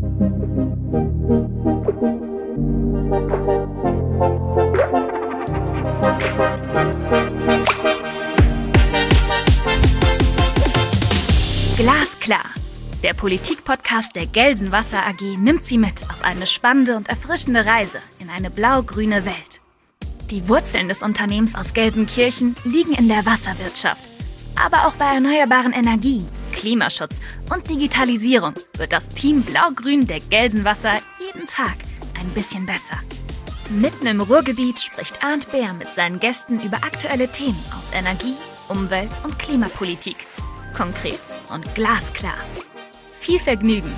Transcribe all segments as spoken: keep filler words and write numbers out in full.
Glasklar. Der Politik-Podcast der Gelsenwasser A G nimmt Sie mit auf eine spannende und erfrischende Reise in eine blau-grüne Welt. Die Wurzeln des Unternehmens aus Gelsenkirchen liegen in der Wasserwirtschaft. Aber auch bei erneuerbaren Energien, Klimaschutz und Digitalisierung wird das Team Blau-Grün der Gelsenwasser jeden Tag ein bisschen besser. Mitten im Ruhrgebiet spricht Arndt Bär mit seinen Gästen über aktuelle Themen aus Energie, Umwelt und Klimapolitik. Konkret und glasklar. Viel Vergnügen!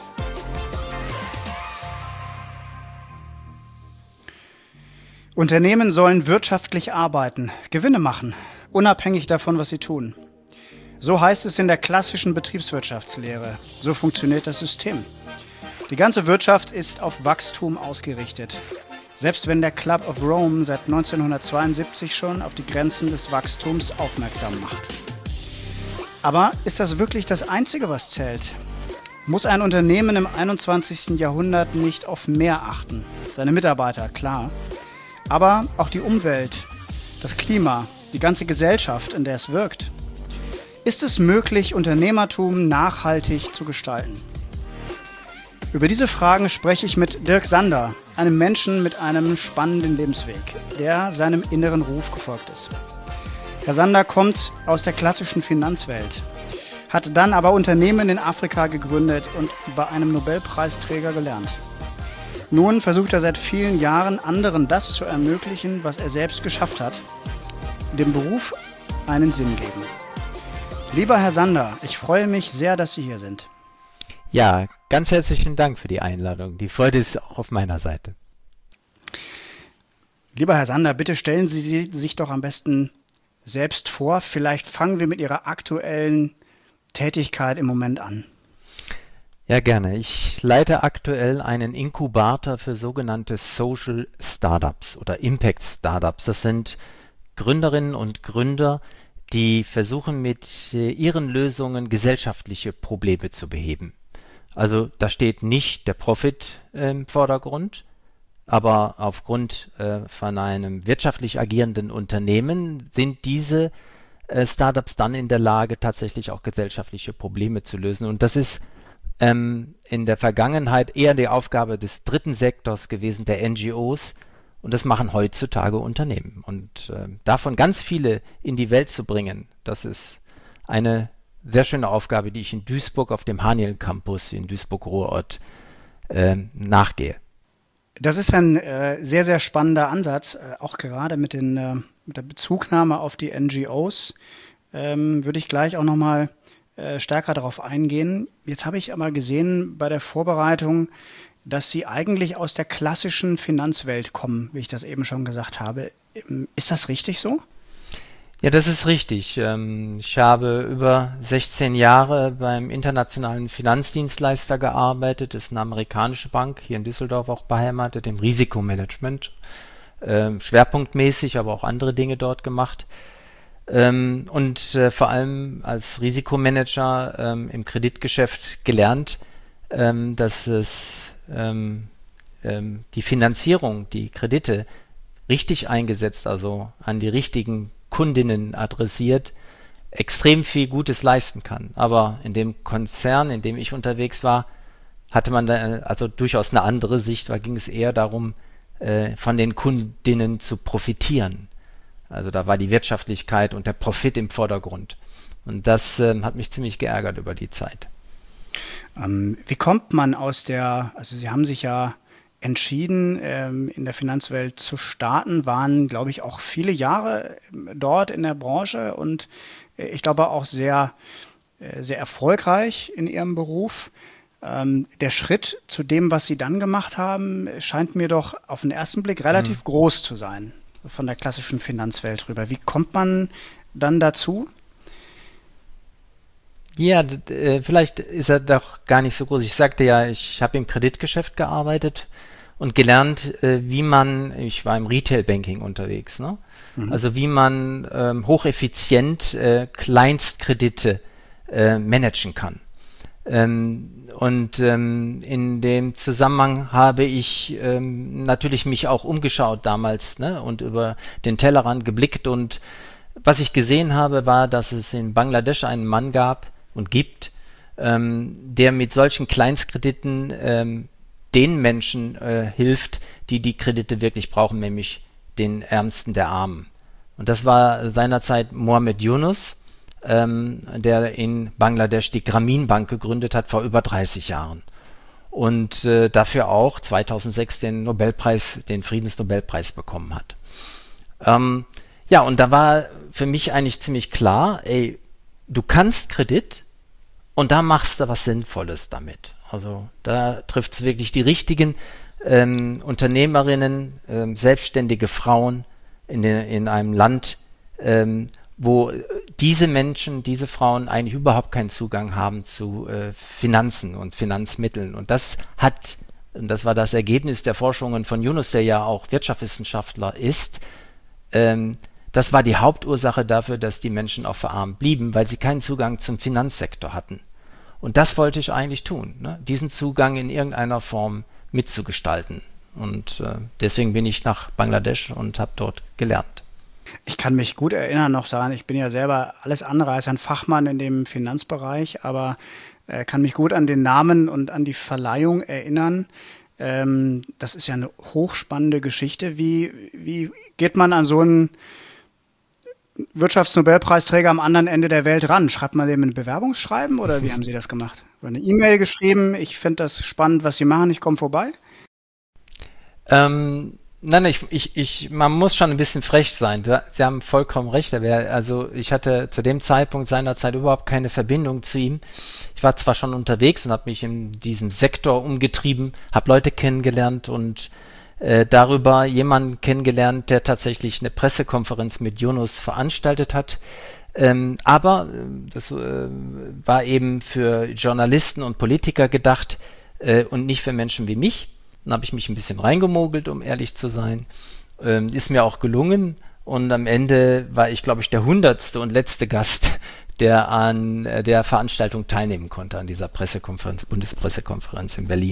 Unternehmen sollen wirtschaftlich arbeiten, Gewinne machen, unabhängig davon, was sie tun. So heißt es in der klassischen Betriebswirtschaftslehre. So funktioniert das System. Die ganze Wirtschaft ist auf Wachstum ausgerichtet. Selbst wenn der Club of Rome seit neunzehnhundertzweiundsiebzig schon auf die Grenzen des Wachstums aufmerksam macht. Aber ist das wirklich das Einzige, was zählt? Muss ein Unternehmen im einundzwanzigsten Jahrhundert nicht auf mehr achten? Seine Mitarbeiter, klar. Aber auch die Umwelt, das Klima, die ganze Gesellschaft, in der es wirkt. Ist es möglich, Unternehmertum nachhaltig zu gestalten? Über diese Fragen spreche ich mit Dirk Sander, einem Menschen mit einem spannenden Lebensweg, der seinem inneren Ruf gefolgt ist. Herr Sander kommt aus der klassischen Finanzwelt, hat dann aber Unternehmen in Afrika gegründet und bei einem Nobelpreisträger gelernt. Nun versucht er seit vielen Jahren, anderen das zu ermöglichen, was er selbst geschafft hat, dem Beruf einen Sinn geben. Lieber Herr Sander, ich freue mich sehr, dass Sie hier sind. Ja, ganz herzlichen Dank für die Einladung. Die Freude ist auch auf meiner Seite. Lieber Herr Sander, bitte stellen Sie sich doch am besten selbst vor. Vielleicht fangen wir mit Ihrer aktuellen Tätigkeit im Moment an. Ja, gerne. Ich leite aktuell einen Inkubator für sogenannte Social Startups oder Impact Startups. Das sind Gründerinnen und Gründer, die versuchen mit ihren Lösungen gesellschaftliche Probleme zu beheben. Also da steht nicht der Profit im Vordergrund, aber aufgrund äh, von einem wirtschaftlich agierenden Unternehmen sind diese äh, Startups dann in der Lage, tatsächlich auch gesellschaftliche Probleme zu lösen. Und das ist ähm, in der Vergangenheit eher die Aufgabe des dritten Sektors gewesen, der N G Os. Und das machen heutzutage Unternehmen. Und äh, davon ganz viele in die Welt zu bringen, das ist eine sehr schöne Aufgabe, die ich in Duisburg auf dem Haniel Campus in Duisburg-Ruhrort äh, nachgehe. Das ist ein äh, sehr, sehr spannender Ansatz, äh, auch gerade mit, den, äh, mit der Bezugnahme auf die N G Os. Ähm, würde ich gleich auch nochmal äh, stärker darauf eingehen. Jetzt habe ich aber gesehen bei der Vorbereitung, dass Sie eigentlich aus der klassischen Finanzwelt kommen, wie ich das eben schon gesagt habe. Ist das richtig so? Ja, das ist richtig. Ich habe über sechzehn Jahre beim internationalen Finanzdienstleister gearbeitet. Das ist eine amerikanische Bank, hier in Düsseldorf auch beheimatet, im Risikomanagement. Schwerpunktmäßig, aber auch andere Dinge dort gemacht. Und vor allem als Risikomanager im Kreditgeschäft gelernt, dass es die Finanzierung, die Kredite richtig eingesetzt, also an die richtigen Kundinnen adressiert, extrem viel Gutes leisten kann. Aber in dem Konzern, in dem ich unterwegs war, hatte man da also durchaus eine andere Sicht. Da ging es eher darum, äh, von den Kundinnen zu profitieren. Also da war die Wirtschaftlichkeit und der Profit im Vordergrund. Und das äh, hat mich ziemlich geärgert über die Zeit. Ähm, wie kommt man aus der, also Sie haben sich ja entschieden, ähm, in der Finanzwelt zu starten, waren, glaube ich, auch viele Jahre dort in der Branche und äh, ich glaube auch sehr, äh, sehr erfolgreich in Ihrem Beruf. Ähm, der Schritt zu dem, was Sie dann gemacht haben, scheint mir doch auf den ersten Blick relativ mhm. groß zu sein, von der klassischen Finanzwelt rüber. Wie kommt man dann dazu? Ja, d- äh, vielleicht ist er doch gar nicht so groß. Ich sagte ja, ich habe im Kreditgeschäft gearbeitet und gelernt, äh, wie man, ich war im Retail-Banking unterwegs, ne? Mhm. Also wie man ähm, hocheffizient äh, Kleinstkredite äh, managen kann. Ähm, und ähm, in dem Zusammenhang habe ich ähm, natürlich mich auch umgeschaut damals, ne, und über den Tellerrand geblickt, und was ich gesehen habe, war, dass es in Bangladesch einen Mann gab und gibt, ähm, der mit solchen Kleinstkrediten ähm, den Menschen äh, hilft, die die Kredite wirklich brauchen, nämlich den Ärmsten der Armen. Und das war seinerzeit Mohammed Yunus, ähm, der in Bangladesch die Grameen Bank gegründet hat vor über dreißig Jahren. Und äh, dafür auch zweitausendsechs den Nobelpreis, den Friedensnobelpreis bekommen hat. Ähm, ja, und da war für mich eigentlich ziemlich klar, ey, du kannst Kredit und da machst du was Sinnvolles damit. Also da trifft es wirklich die richtigen ähm, Unternehmerinnen, ähm, selbstständige Frauen in, den, in einem Land, ähm, wo diese Menschen, diese Frauen eigentlich überhaupt keinen Zugang haben zu äh, Finanzen und Finanzmitteln. Und das hat, und das war das Ergebnis der Forschungen von Yunus, der ja auch Wirtschaftswissenschaftler ist, ähm, das war die Hauptursache dafür, dass die Menschen auch verarmt blieben, weil sie keinen Zugang zum Finanzsektor hatten. Und das wollte ich eigentlich tun, ne? Diesen Zugang in irgendeiner Form mitzugestalten. Und äh, deswegen bin ich nach Bangladesch und habe dort gelernt. Ich kann mich gut erinnern noch daran, ich bin ja selber alles andere als ein Fachmann in dem Finanzbereich, aber äh, kann mich gut an den Namen und an die Verleihung erinnern. Ähm, das ist ja eine hochspannende Geschichte. Wie, wie geht man an so einen Wirtschaftsnobelpreisträger am anderen Ende der Welt ran? Schreibt man dem ein Bewerbungsschreiben oder wie haben Sie das gemacht? Oder eine E-Mail geschrieben, ich finde das spannend, was Sie machen, ich komme vorbei? Ähm, nein, ich, ich, ich, man muss schon ein bisschen frech sein. Sie haben vollkommen recht. Also ich hatte zu dem Zeitpunkt seinerzeit überhaupt keine Verbindung zu ihm. Ich war zwar schon unterwegs und habe mich in diesem Sektor umgetrieben, habe Leute kennengelernt und äh, darüber jemanden kennengelernt, der tatsächlich eine Pressekonferenz mit Yunus veranstaltet hat. Ähm, aber das äh, war eben für Journalisten und Politiker gedacht äh, und nicht für Menschen wie mich. Dann habe ich mich ein bisschen reingemogelt, um ehrlich zu sein. Ähm, ist mir auch gelungen. Und am Ende war ich, glaube ich, der hundertste und letzte Gast, der an äh, der Veranstaltung teilnehmen konnte, an dieser Pressekonferenz, Bundespressekonferenz in Berlin.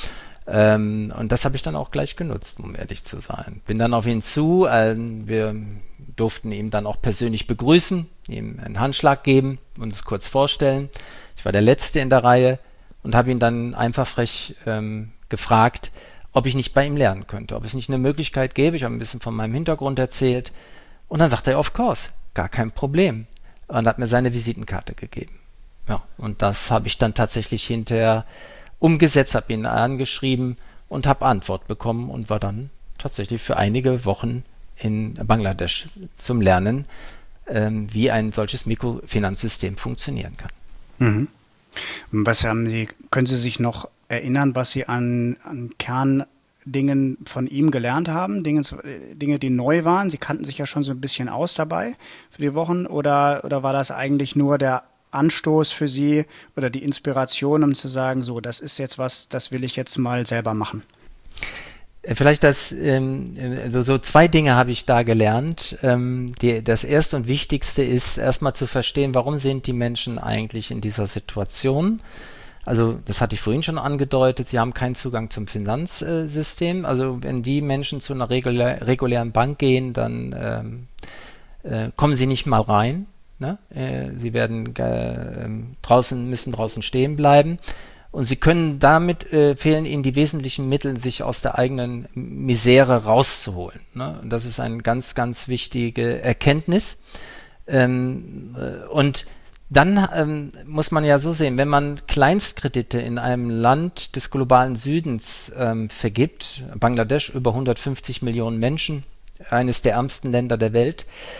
Ähm, und das habe ich dann auch gleich genutzt, um ehrlich zu sein. Bin dann auf ihn zu. Äh, wir durften ihn dann auch persönlich begrüßen, ihm einen Handschlag geben, uns kurz vorstellen. Ich war der Letzte in der Reihe und habe ihn dann einfach frech ähm, gefragt, ob ich nicht bei ihm lernen könnte, ob es nicht eine Möglichkeit gäbe. Ich habe ein bisschen von meinem Hintergrund erzählt und dann sagte er, of course, gar kein Problem, und hat mir seine Visitenkarte gegeben. Ja, und das habe ich dann tatsächlich hinterher umgesetzt, habe ihn angeschrieben und habe Antwort bekommen und war dann tatsächlich für einige Wochen in Bangladesch zum Lernen, ähm, wie ein solches Mikrofinanzsystem funktionieren kann. Mhm. Was haben Sie, können Sie sich noch erinnern, was Sie an, an Kerndingen von ihm gelernt haben? Dinge, Dinge, die neu waren? Sie kannten sich ja schon so ein bisschen aus dabei für die Wochen, oder, oder war das eigentlich nur der Anstoß für Sie oder die Inspiration, um zu sagen, so, das ist jetzt was, das will ich jetzt mal selber machen? Vielleicht das, ähm, so, so zwei Dinge habe ich da gelernt. Ähm, die, das erste und wichtigste ist erstmal zu verstehen, warum sind die Menschen eigentlich in dieser Situation? Also das hatte ich vorhin schon angedeutet, sie haben keinen Zugang zum Finanzsystem. Also wenn die Menschen zu einer regulär, regulären Bank gehen, dann ähm, äh, kommen sie nicht mal rein. Ne? Äh, sie werden äh, draußen, müssen draußen stehen bleiben. Und sie können damit, äh, fehlen ihnen die wesentlichen Mittel, sich aus der eigenen Misere rauszuholen. Ne? Und das ist eine ganz, ganz wichtige Erkenntnis. Ähm, äh, und dann ähm, muss man ja so sehen, wenn man Kleinstkredite in einem Land des globalen Südens ähm, vergibt, Bangladesch, über hundertfünfzig Millionen Menschen, eines der ärmsten Länder der Welt,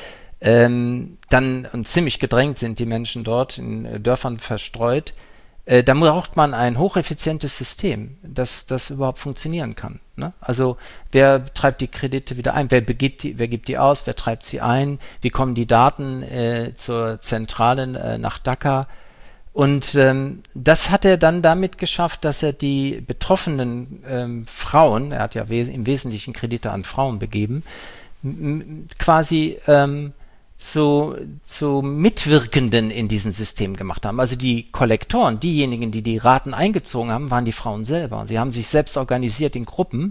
ähm, dann und ziemlich gedrängt sind die Menschen dort, in äh, Dörfern verstreut, äh, da braucht man ein hocheffizientes System, das, das überhaupt funktionieren kann. Ne? Also wer treibt die Kredite wieder ein, wer, begibt die, wer gibt die aus, wer treibt sie ein, wie kommen die Daten äh, zur Zentrale äh, nach Dhaka. Und ähm, das hat er dann damit geschafft, dass er die betroffenen ähm, Frauen, er hat ja wes- im Wesentlichen Kredite an Frauen begeben, m- quasi ähm, zu, zu Mitwirkenden in diesem System gemacht haben. Also die Kollektoren, diejenigen, die die Raten eingezogen haben, waren die Frauen selber. Sie haben sich selbst organisiert in Gruppen.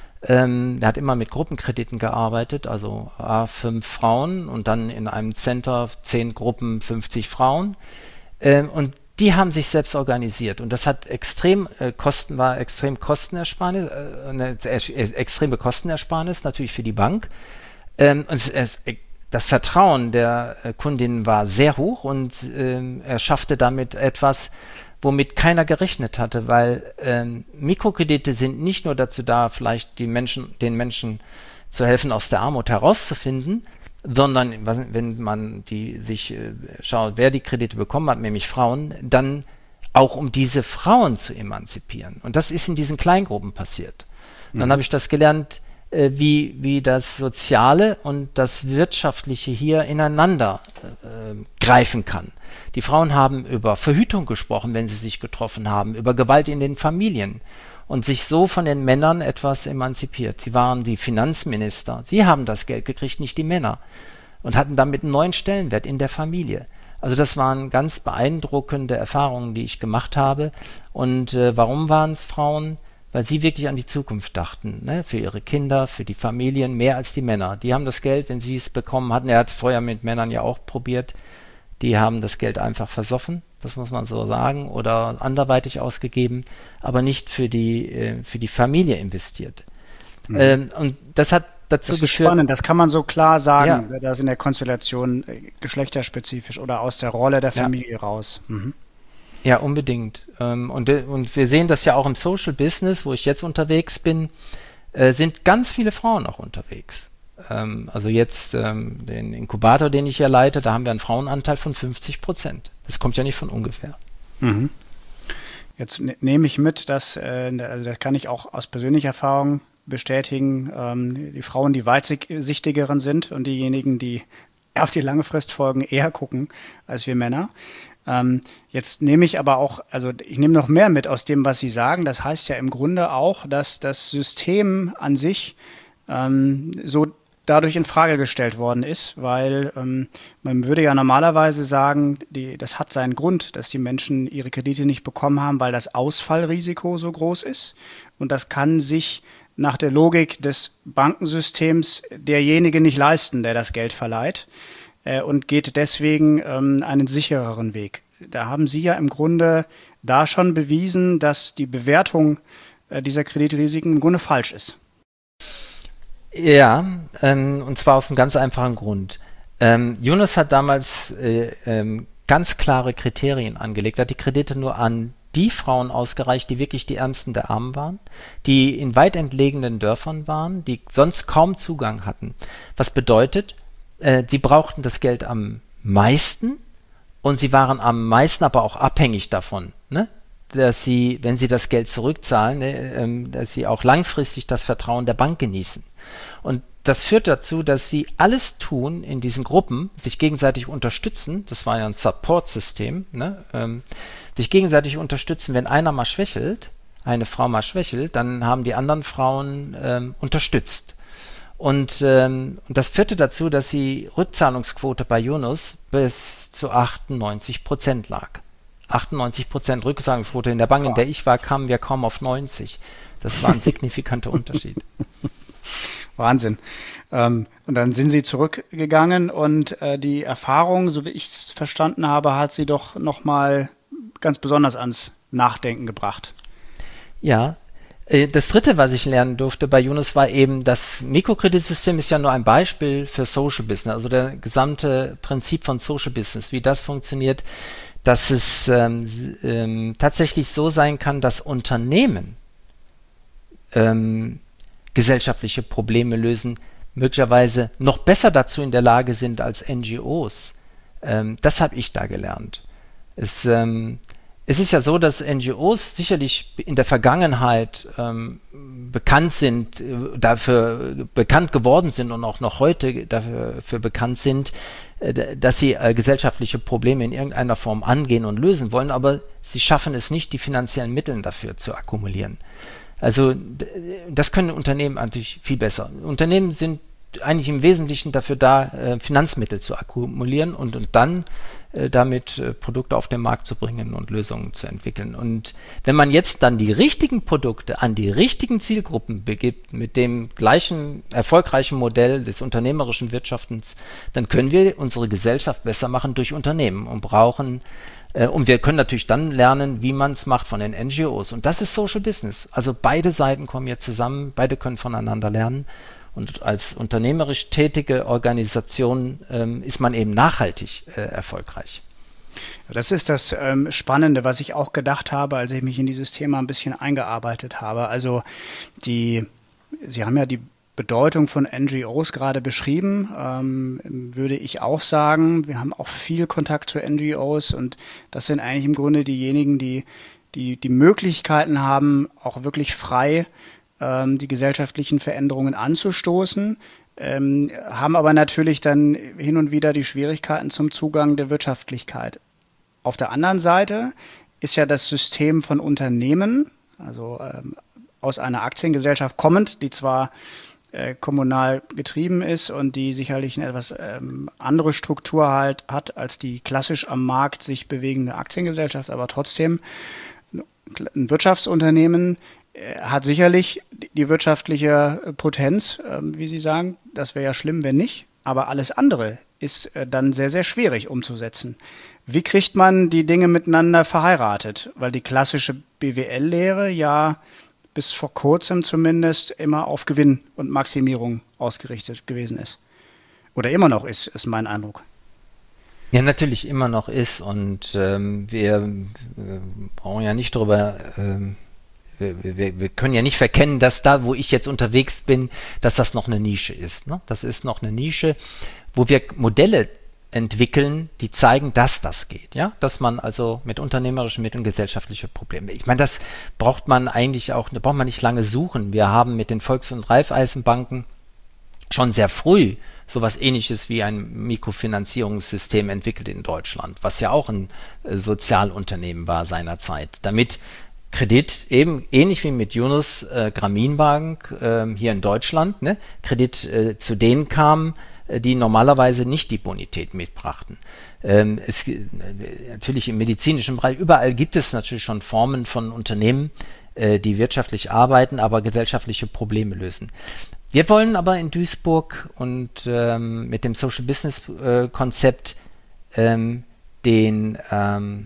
Ähm, er hat immer mit Gruppenkrediten gearbeitet, also äh, fünf Frauen und dann in einem Center zehn Gruppen, fünfzig Frauen. Ähm, und die haben sich selbst organisiert und das hat extrem äh, Kosten, war extrem Kostenersparnis, äh, eine äh, extreme Kostenersparnis natürlich für die Bank. Ähm, und es, es, das Vertrauen der äh, Kundinnen war sehr hoch und ähm, er schaffte damit etwas, womit keiner gerechnet hatte, weil ähm, Mikrokredite sind nicht nur dazu da, vielleicht die Menschen, den Menschen zu helfen, aus der Armut herauszufinden, sondern was, wenn man die sich äh, schaut, wer die Kredite bekommen hat, nämlich Frauen, dann auch um diese Frauen zu emanzipieren. Und das ist in diesen Kleingruppen passiert. Mhm. Dann habe ich das gelernt, äh, wie, wie das Soziale und das Wirtschaftliche hier ineinander äh, greifen kann. Die Frauen haben über Verhütung gesprochen, wenn sie sich getroffen haben, über Gewalt in den Familien und sich so von den Männern etwas emanzipiert. Sie waren die Finanzminister. Sie haben das Geld gekriegt, nicht die Männer. Und hatten damit einen neuen Stellenwert in der Familie. Also das waren ganz beeindruckende Erfahrungen, die ich gemacht habe. Und äh, warum waren es Frauen? Weil sie wirklich an die Zukunft dachten, ne? Für ihre Kinder, für die Familien, mehr als die Männer. Die haben das Geld, wenn sie es bekommen hatten, er hat es vorher mit Männern ja auch probiert, die haben das Geld einfach versoffen, das muss man so sagen, oder anderweitig ausgegeben, aber nicht für die, äh, für die Familie investiert. Mhm. Ähm, und das hat dazu das ist geführt... spannend, das kann man so klar sagen, ja. dass in der Konstellation äh, geschlechterspezifisch oder aus der Rolle der Familie ja. raus. Mhm. Ja, unbedingt. Ähm, und, und wir sehen das ja auch im Social Business, wo ich jetzt unterwegs bin, äh, sind ganz viele Frauen auch unterwegs. Also jetzt ähm, den Inkubator, den ich ja leite, da haben wir einen Frauenanteil von fünfzig Prozent. Das kommt ja nicht von ungefähr. Mhm. Jetzt ne, nehme ich mit, dass, äh, also das kann ich auch aus persönlicher Erfahrung bestätigen, ähm, die Frauen, die weitsichtigeren sind und diejenigen, die auf die lange Frist folgen, eher gucken als wir Männer. Ähm, jetzt nehme ich aber auch, also ich nehme noch mehr mit aus dem, was Sie sagen. Das heißt ja im Grunde auch, dass das System an sich ähm, so dadurch in Frage gestellt worden ist, weil ähm, man würde ja normalerweise sagen, die, das hat seinen Grund, dass die Menschen ihre Kredite nicht bekommen haben, weil das Ausfallrisiko so groß ist und das kann sich nach der Logik des Bankensystems derjenige nicht leisten, der das Geld verleiht äh, und geht deswegen ähm, einen sichereren Weg. Da haben Sie ja im Grunde da schon bewiesen, dass die Bewertung äh, dieser Kreditrisiken im Grunde falsch ist. Ja, ähm, und zwar aus einem ganz einfachen Grund. Ähm, Yunus hat damals äh, ähm, ganz klare Kriterien angelegt, hat die Kredite nur an die Frauen ausgereicht, die wirklich die Ärmsten der Armen waren, die in weit entlegenen Dörfern waren, die sonst kaum Zugang hatten. Was bedeutet, äh, die brauchten das Geld am meisten und sie waren am meisten aber auch abhängig davon, ne? Dass sie, wenn sie das Geld zurückzahlen, ne, ähm, dass sie auch langfristig das Vertrauen der Bank genießen. Und das führt dazu, dass sie alles tun in diesen Gruppen, sich gegenseitig unterstützen, das war ja ein Support-System, ne, ähm, sich gegenseitig unterstützen, wenn einer mal schwächelt, eine Frau mal schwächelt, dann haben die anderen Frauen ähm, unterstützt. Und, ähm, und das führte dazu, dass die Rückzahlungsquote bei Yunus bis zu achtundneunzig Prozent lag. achtundneunzig Prozent Rückzahlungsquote. In der Bank, in der ich war, kamen wir kaum auf neunzig. Das war ein signifikanter Unterschied. Wahnsinn. Ähm, und dann sind Sie zurückgegangen und äh, die Erfahrung, so wie ich es verstanden habe, hat Sie doch nochmal ganz besonders ans Nachdenken gebracht. Ja, äh, das Dritte, was ich lernen durfte bei Yunus, war eben, das Mikrokreditsystem ist ja nur ein Beispiel für Social Business, also der gesamte Prinzip von Social Business, wie das funktioniert, dass es ähm, ähm, tatsächlich so sein kann, dass Unternehmen ähm, gesellschaftliche Probleme lösen, möglicherweise noch besser dazu in der Lage sind als N G Os. Ähm, das habe ich da gelernt. Es, ähm, es ist ja so, dass N G Os sicherlich in der Vergangenheit ähm, bekannt sind, äh, dafür bekannt geworden sind und auch noch heute dafür, dafür bekannt sind, äh, dass sie äh, gesellschaftliche Probleme in irgendeiner Form angehen und lösen wollen, aber sie schaffen es nicht, die finanziellen Mittel dafür zu akkumulieren. Also das können Unternehmen natürlich viel besser. Unternehmen sind eigentlich im Wesentlichen dafür da, äh, Finanzmittel zu akkumulieren und, und dann äh, damit äh, Produkte auf den Markt zu bringen und Lösungen zu entwickeln. Und wenn man jetzt dann die richtigen Produkte an die richtigen Zielgruppen begibt, mit dem gleichen erfolgreichen Modell des unternehmerischen Wirtschaftens, dann können wir unsere Gesellschaft besser machen durch Unternehmen und brauchen äh, und wir können natürlich dann lernen, wie man es macht von den N G Os. Und das ist Social Business. Also beide Seiten kommen hier zusammen, beide können voneinander lernen. Und als unternehmerisch tätige Organisation ähm, ist man eben nachhaltig äh, erfolgreich. Das ist das ähm, Spannende, was ich auch gedacht habe, als ich mich in dieses Thema ein bisschen eingearbeitet habe. Also die, Sie haben ja die Bedeutung von N G Os gerade beschrieben, ähm, würde ich auch sagen. Wir haben auch viel Kontakt zu N G Os und das sind eigentlich im Grunde diejenigen, die die, die Möglichkeiten haben, auch wirklich frei die gesellschaftlichen Veränderungen anzustoßen, ähm, haben aber natürlich dann hin und wieder die Schwierigkeiten zum Zugang der Wirtschaftlichkeit. Auf der anderen Seite ist ja das System von Unternehmen, also ähm, aus einer Aktiengesellschaft kommend, die zwar äh, kommunal getrieben ist und die sicherlich eine etwas ähm, andere Struktur halt hat als die klassisch am Markt sich bewegende Aktiengesellschaft, aber trotzdem ein Wirtschaftsunternehmen hat sicherlich die wirtschaftliche Potenz, wie Sie sagen. Das wäre ja schlimm, wenn nicht. Aber alles andere ist dann sehr, sehr schwierig umzusetzen. Wie kriegt man die Dinge miteinander verheiratet? Weil die klassische B W L-Lehre ja bis vor kurzem zumindest immer auf Gewinn und Maximierung ausgerichtet gewesen ist. Oder immer noch ist, ist mein Eindruck. Ja, natürlich immer noch ist. Und ähm, wir äh, brauchen ja nicht darüber... Ähm Wir, wir, wir können ja nicht verkennen, dass da, wo ich jetzt unterwegs bin, dass das noch eine Nische ist. Ne? Das ist noch eine Nische, wo wir Modelle entwickeln, die zeigen, dass das geht. Ja? Dass man also mit unternehmerischen Mitteln gesellschaftliche Probleme. Ich meine, das braucht man eigentlich auch, da braucht man nicht lange suchen. Wir haben mit den Volks- und Raiffeisenbanken schon sehr früh sowas Ähnliches wie ein Mikrofinanzierungssystem entwickelt in Deutschland, was ja auch ein äh, Sozialunternehmen war seinerzeit, damit Kredit, eben ähnlich wie mit Yunus äh, Grameenbank äh, hier in Deutschland, ne? Kredit äh, zu denen kam, äh, die normalerweise nicht die Bonität mitbrachten. Ähm, es, äh, natürlich im medizinischen Bereich, überall gibt es natürlich schon Formen von Unternehmen, äh, die wirtschaftlich arbeiten, aber gesellschaftliche Probleme lösen. Wir wollen aber in Duisburg und ähm, mit dem Social Business äh, Konzept ähm, den ähm,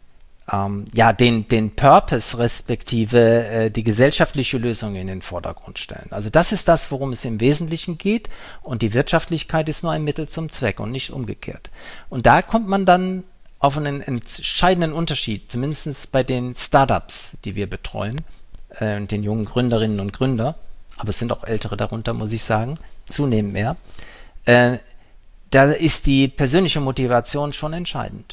Ähm, ja, den, den Purpose respektive äh, die gesellschaftliche Lösung in den Vordergrund stellen. Also das ist das, worum es im Wesentlichen geht und die Wirtschaftlichkeit ist nur ein Mittel zum Zweck und nicht umgekehrt. Und da kommt man dann auf einen entscheidenden Unterschied, zumindest bei den Startups, die wir betreuen, äh, und den jungen Gründerinnen und Gründer, aber es sind auch ältere darunter, muss ich sagen, zunehmend mehr, äh, da ist die persönliche Motivation schon entscheidend.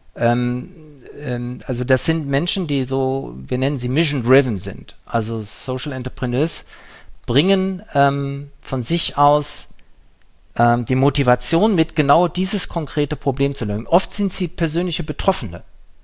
Ähm, ähm, also das sind Menschen, die so, wir nennen sie mission-driven sind. Also Social Entrepreneurs bringen ähm, von sich aus ähm, die Motivation mit, genau dieses konkrete Problem zu lösen. Oft sind sie persönliche Betroffene,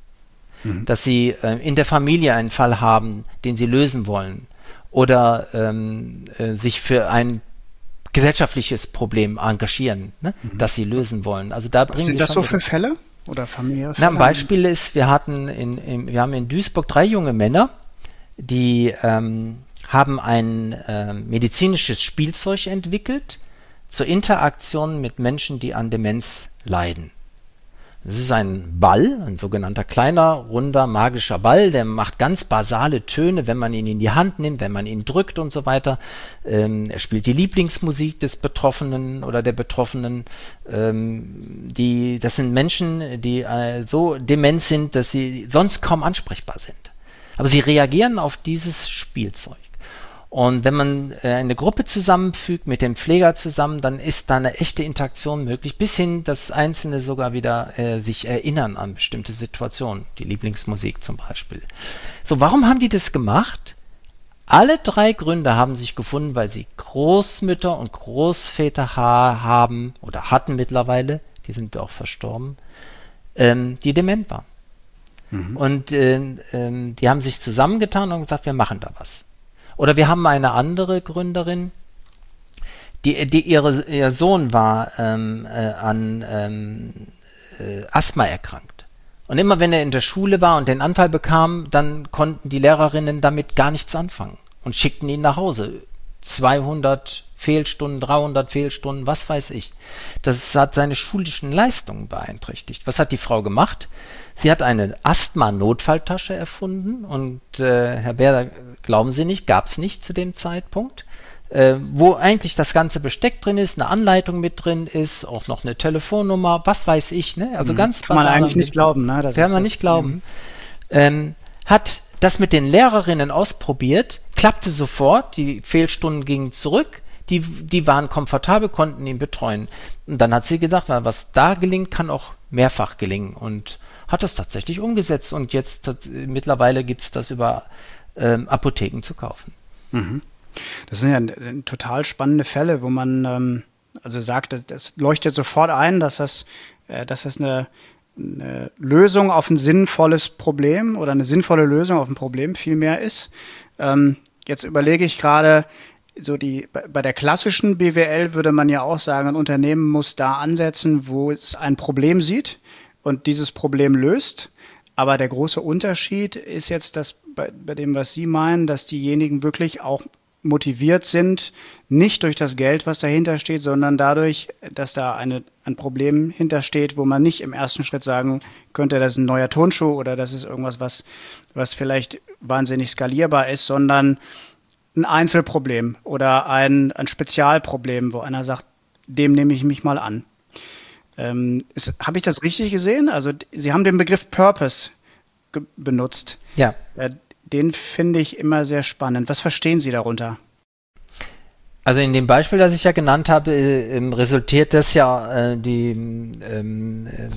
mhm. dass sie äh, in der Familie einen Fall haben, den sie lösen wollen oder ähm, äh, sich für ein gesellschaftliches Problem engagieren, ne? mhm. das sie lösen wollen. Also da Was sind das so für Fälle? Oder familiäre Na, ein Beispiel ist, wir hatten in, in, wir haben in Duisburg drei junge Männer, die ähm, haben ein äh, medizinisches Spielzeug entwickelt zur Interaktion mit Menschen, die an Demenz leiden. Das ist ein Ball, ein sogenannter kleiner, runder, magischer Ball, der macht ganz basale Töne, wenn man ihn in die Hand nimmt, wenn man ihn drückt und so weiter. Ähm, er spielt die Lieblingsmusik des Betroffenen oder der Betroffenen. Ähm, die, das sind Menschen, die äh, so dement sind, dass sie sonst kaum ansprechbar sind. Aber sie reagieren auf dieses Spielzeug. Und wenn man äh, eine Gruppe zusammenfügt mit dem Pfleger zusammen, dann ist da eine echte Interaktion möglich, bis hin, dass Einzelne sogar wieder äh, sich erinnern an bestimmte Situationen, die Lieblingsmusik zum Beispiel. So, warum haben die das gemacht? Alle drei Gründe haben sich gefunden, weil sie Großmütter und Großväter ha- haben oder hatten mittlerweile, die sind auch verstorben, ähm, die dement waren. Mhm. Und äh, äh, die haben sich zusammengetan und gesagt, wir machen da was. Oder wir haben eine andere Gründerin, die, die ihre, ihr Sohn war ähm, äh, an ähm, äh, Asthma erkrankt. Und immer wenn er in der Schule war und den Anfall bekam, dann konnten die Lehrerinnen damit gar nichts anfangen und schickten ihn nach Hause. zweihundert Fehlstunden, dreihundert Fehlstunden, was weiß ich. Das hat seine schulischen Leistungen beeinträchtigt. Was hat die Frau gemacht? Sie hat eine Asthma-Notfalltasche erfunden und äh, Herr Bär, glauben Sie nicht, gab es nicht zu dem Zeitpunkt, äh, wo eigentlich das ganze Besteck drin ist, eine Anleitung mit drin ist, auch noch eine Telefonnummer, was weiß ich. Ne? Also mhm. ganz Kann man eigentlich nicht glauben. Ne? Das kann man nicht glauben. Ähm, hat das mit den Lehrerinnen ausprobiert, klappte sofort, die Fehlstunden gingen zurück, die, die waren komfortabel, konnten ihn betreuen. Und dann hat sie gedacht, na, was da gelingt, kann auch mehrfach gelingen und hat das tatsächlich umgesetzt und jetzt hat, mittlerweile gibt es das über ähm, Apotheken zu kaufen. Mhm. Das sind ja äh, total spannende Fälle, wo man ähm, also sagt, das, das leuchtet sofort ein, dass das, äh, dass das eine eine Lösung auf ein sinnvolles Problem oder eine sinnvolle Lösung auf ein Problem vielmehr ist. Ähm, jetzt überlege ich gerade, so die, bei, bei der klassischen B W L würde man ja auch sagen, ein Unternehmen muss da ansetzen, wo es ein Problem sieht und dieses Problem löst. Aber der große Unterschied ist jetzt, dass bei, bei dem, was Sie meinen, dass diejenigen wirklich auch motiviert sind, nicht durch das Geld, was dahinter steht, sondern dadurch, dass da eine, ein Problem hintersteht, wo man nicht im ersten Schritt sagen könnte, das ist ein neuer Turnschuh oder das ist irgendwas, was, was vielleicht wahnsinnig skalierbar ist, sondern ein Einzelproblem oder ein, ein Spezialproblem, wo einer sagt, dem nehme ich mich mal an. Ähm, habe ich das richtig gesehen? Also Sie haben den Begriff Purpose ge- benutzt. Ja. Äh, Den finde ich immer sehr spannend. Was verstehen Sie darunter? Also in dem Beispiel, das ich ja genannt habe, äh, resultiert das ja äh, die, ähm, äh,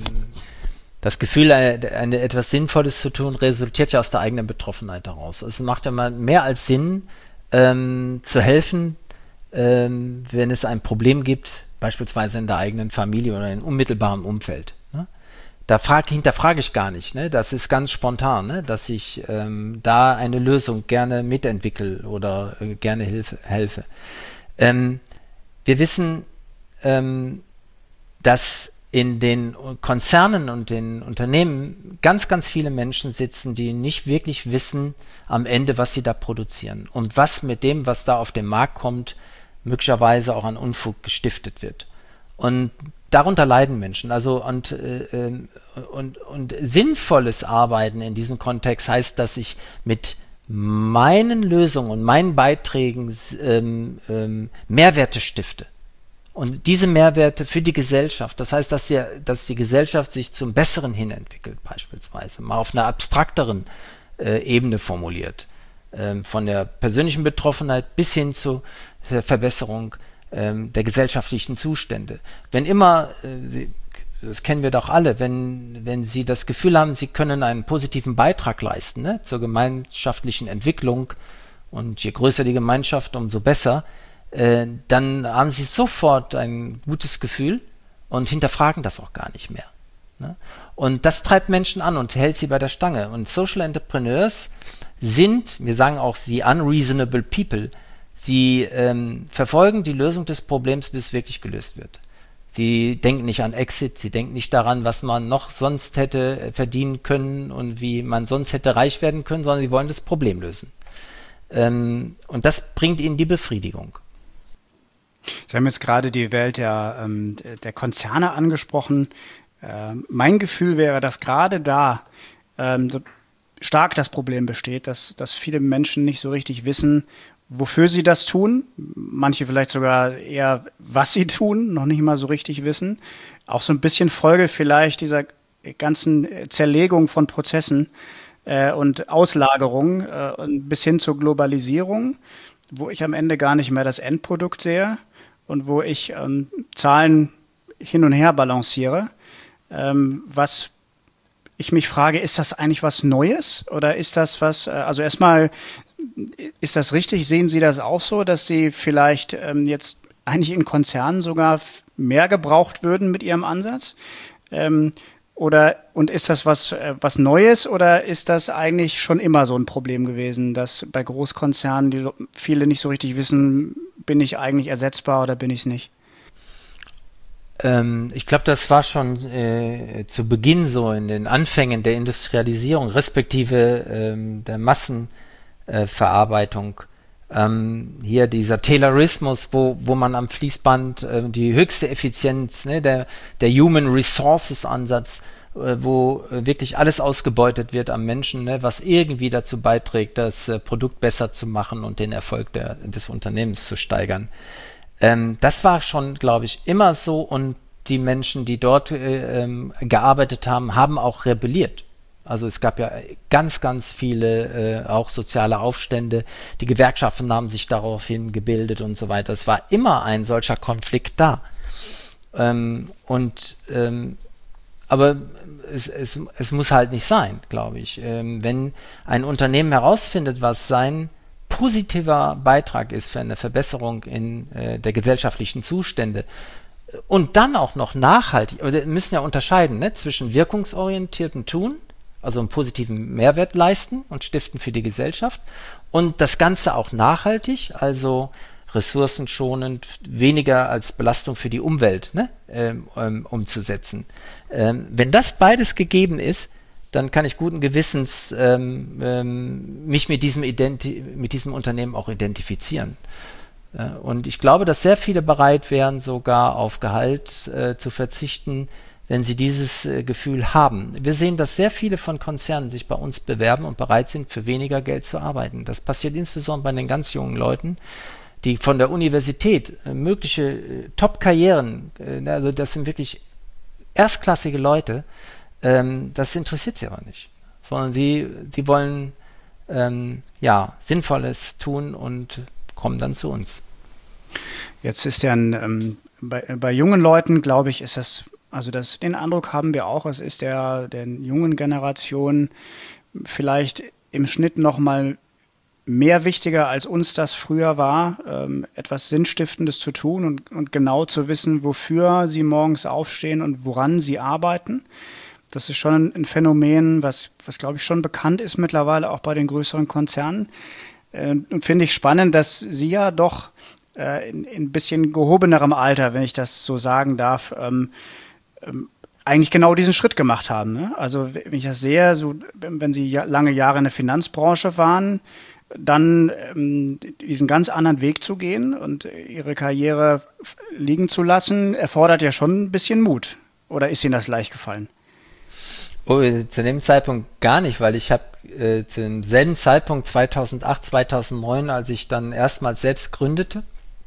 das Gefühl, eine, eine etwas Sinnvolles zu tun, resultiert ja aus der eigenen Betroffenheit heraus. Es macht ja mal mehr als Sinn, ähm, zu helfen, ähm, wenn es ein Problem gibt, beispielsweise in der eigenen Familie oder in unmittelbarem Umfeld. Ne? Da frag, hinterfrage ich gar nicht. Ne? Das ist ganz spontan, ne? Dass ich ähm, da eine Lösung gerne mitentwickle oder äh, gerne hilf, helfe. Ähm, wir wissen, ähm, dass in den Konzernen und den Unternehmen ganz, ganz viele Menschen sitzen, die nicht wirklich wissen am Ende, was sie da produzieren und was mit dem, was da auf den Markt kommt, möglicherweise auch an Unfug gestiftet wird. Und darunter leiden Menschen. Also und, äh, und, und sinnvolles Arbeiten in diesem Kontext heißt, dass ich mit meinen Lösungen und meinen Beiträgen ähm, ähm, Mehrwerte stifte. Und diese Mehrwerte für die Gesellschaft, das heißt, dass die, dass die Gesellschaft sich zum Besseren hin entwickelt, beispielsweise, mal auf einer abstrakteren äh, Ebene formuliert. Ähm, von der persönlichen Betroffenheit bis hin zur Verbesserung ähm, der gesellschaftlichen Zustände. Wenn immer, äh, das kennen wir doch alle, wenn, wenn Sie das Gefühl haben, Sie können einen positiven Beitrag leisten, ne, zur gemeinschaftlichen Entwicklung, und je größer die Gemeinschaft, umso besser, äh, dann haben Sie sofort ein gutes Gefühl und hinterfragen das auch gar nicht mehr. Ne? Und das treibt Menschen an und hält sie bei der Stange. Und Social Entrepreneurs sind, wir sagen auch sie unreasonable people, sie ähm, verfolgen die Lösung des Problems, bis es wirklich gelöst wird. Sie denken nicht an Exit, sie denken nicht daran, was man noch sonst hätte verdienen können und wie man sonst hätte reich werden können, sondern sie wollen das Problem lösen. Ähm, und das bringt ihnen die Befriedigung. Sie haben jetzt gerade die Welt der, ähm, der Konzerne angesprochen. Äh, mein Gefühl wäre, dass gerade da ähm, so stark das Problem besteht, dass, dass viele Menschen nicht so richtig wissen, wofür sie das tun. Manche vielleicht sogar eher, was sie tun, noch nicht mal so richtig wissen. Auch so ein bisschen Folge vielleicht dieser ganzen Zerlegung von Prozessen äh, und Auslagerung äh, bis hin zur Globalisierung, wo ich am Ende gar nicht mehr das Endprodukt sehe und wo ich ähm, Zahlen hin und her balanciere. Ähm, was ich mich frage, ist das eigentlich was Neues oder ist das was, äh, also erstmal, ist das richtig? Sehen Sie das auch so, dass Sie vielleicht ähm, jetzt eigentlich in Konzernen sogar mehr gebraucht würden mit Ihrem Ansatz? Ähm, oder, und ist das was, äh, was Neues oder ist das eigentlich schon immer so ein Problem gewesen, dass bei Großkonzernen die viele nicht so richtig wissen, bin ich eigentlich ersetzbar oder bin ich es nicht? Ähm, ich glaube, das war schon äh, zu Beginn so in den Anfängen der Industrialisierung, respektive ähm, der Massenverarbeitung. Äh, ähm, hier dieser Taylorismus, wo, wo man am Fließband äh, die höchste Effizienz, ne, der, der Human Resources Ansatz, äh, wo äh, wirklich alles ausgebeutet wird am Menschen, ne, was irgendwie dazu beiträgt, das äh, Produkt besser zu machen und den Erfolg der, des Unternehmens zu steigern. Ähm, das war schon, glaube ich, immer so, und die Menschen, die dort äh, ähm, gearbeitet haben, haben auch rebelliert. Also es gab ja ganz, ganz viele äh, auch soziale Aufstände. Die Gewerkschaften haben sich daraufhin gebildet und so weiter. Es war immer ein solcher Konflikt da. Ähm, und ähm, aber es, es, es muss halt nicht sein, glaube ich. Ähm, wenn ein Unternehmen herausfindet, was sein positiver Beitrag ist für eine Verbesserung in äh, der gesellschaftlichen Zustände und dann auch noch nachhaltig, wir müssen ja unterscheiden, ne, zwischen wirkungsorientiertem Tun, also einen positiven Mehrwert leisten und stiften für die Gesellschaft, und das Ganze auch nachhaltig, also ressourcenschonend, weniger als Belastung für die Umwelt, ne, ähm, ähm, umzusetzen. Ähm, wenn das beides gegeben ist, dann kann ich guten Gewissens ähm, ähm, mich mit diesem, Identi- mit diesem Unternehmen auch identifizieren. Äh, und ich glaube, dass sehr viele bereit wären, sogar auf Gehalt äh, zu verzichten, wenn sie dieses äh, Gefühl haben. Wir sehen, dass sehr viele von Konzernen sich bei uns bewerben und bereit sind, für weniger Geld zu arbeiten. Das passiert insbesondere bei den ganz jungen Leuten, die von der Universität äh, mögliche äh, Top-Karrieren, äh, also das sind wirklich erstklassige Leute. Ähm, das interessiert sie aber nicht, sondern sie, sie wollen ähm, ja, Sinnvolles tun und kommen dann zu uns. Jetzt ist ja ein, ähm, bei, bei jungen Leuten, glaube ich, ist das, also das, den Eindruck haben wir auch, es ist der, der jungen Generation vielleicht im Schnitt noch mal mehr wichtiger, als uns das früher war, ähm, etwas Sinnstiftendes zu tun und, und genau zu wissen, wofür sie morgens aufstehen und woran sie arbeiten. Das ist schon ein Phänomen, was, was glaube ich schon bekannt ist mittlerweile auch bei den größeren Konzernen. Äh, und finde ich spannend, dass Sie ja doch äh, in, in ein bisschen gehobenerem Alter, wenn ich das so sagen darf, ähm, ähm, eigentlich genau diesen Schritt gemacht haben. Ne? Also wenn ich das sehe, so, wenn Sie ja, lange Jahre in der Finanzbranche waren, dann ähm, diesen ganz anderen Weg zu gehen und Ihre Karriere liegen zu lassen, erfordert ja schon ein bisschen Mut. Oder ist Ihnen das leicht gefallen? Oh, zu dem Zeitpunkt gar nicht, weil ich habe äh, zu demselben Zeitpunkt zweitausendacht, zweitausendneun, als ich dann erstmals selbst gründete,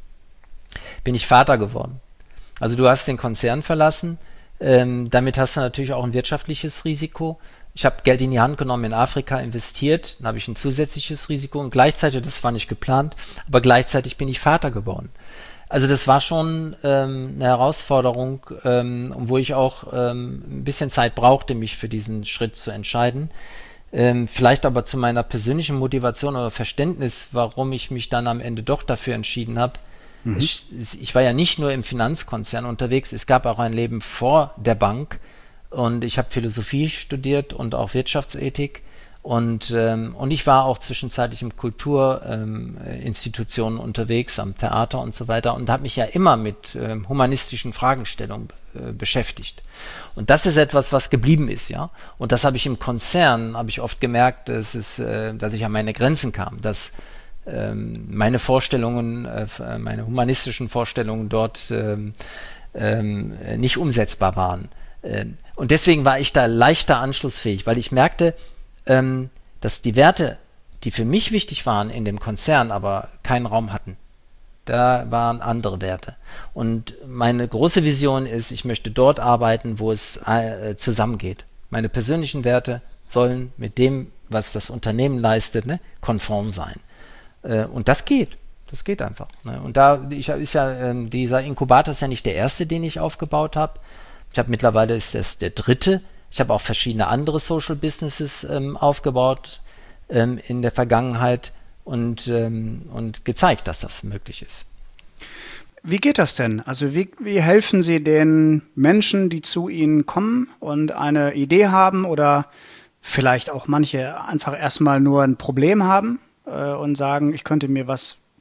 bin ich Vater geworden. Also du hast den Konzern verlassen, ähm, damit hast du natürlich auch ein wirtschaftliches Risiko. Ich habe Geld in die Hand genommen, in Afrika investiert, dann habe ich ein zusätzliches Risiko und gleichzeitig, das war nicht geplant, aber gleichzeitig bin ich Vater geworden. Also das war schon ähm, eine Herausforderung, ähm, wo ich auch ähm, ein bisschen Zeit brauchte, mich für diesen Schritt zu entscheiden. Ähm, vielleicht aber zu meiner persönlichen Motivation oder Verständnis, warum ich mich dann am Ende doch dafür entschieden habe. Mhm. Ich, ich war ja nicht nur im Finanzkonzern unterwegs, es gab auch ein Leben vor der Bank und ich habe Philosophie studiert und auch Wirtschaftsethik. Und, ähm, und ich war auch zwischenzeitlich in Kulturinstitutionen ähm, unterwegs, am Theater und so weiter, und habe mich ja immer mit ähm, humanistischen Fragestellungen äh, beschäftigt. Und das ist etwas, was geblieben ist, ja. Und das habe ich im Konzern, habe ich oft gemerkt, dass, es, äh, dass ich an meine Grenzen kam, dass ähm, meine Vorstellungen, äh, meine humanistischen Vorstellungen dort ähm, ähm, nicht umsetzbar waren. Äh, und deswegen war ich da leichter anschlussfähig, weil ich merkte, Ähm, dass die Werte, die für mich wichtig waren in dem Konzern, aber keinen Raum hatten. Da waren andere Werte. Und meine große Vision ist, ich möchte dort arbeiten, wo es äh, zusammengeht. Meine persönlichen Werte sollen mit dem, was das Unternehmen leistet, ne, konform sein. Äh, und das geht. Das geht einfach. Ne? Und da ich, ist ja äh, dieser Inkubator ist ja nicht der erste, den ich aufgebaut habe. Ich habe mittlerweile ist das der dritte. Ich habe auch verschiedene andere Social Businesses ähm, aufgebaut ähm, in der Vergangenheit und, ähm, und gezeigt, dass das möglich ist. Wie geht das denn? Also wie, wie helfen Sie den Menschen, die zu Ihnen kommen und eine Idee haben oder vielleicht auch manche einfach erstmal nur ein Problem haben äh, und sagen, ich könnte mir was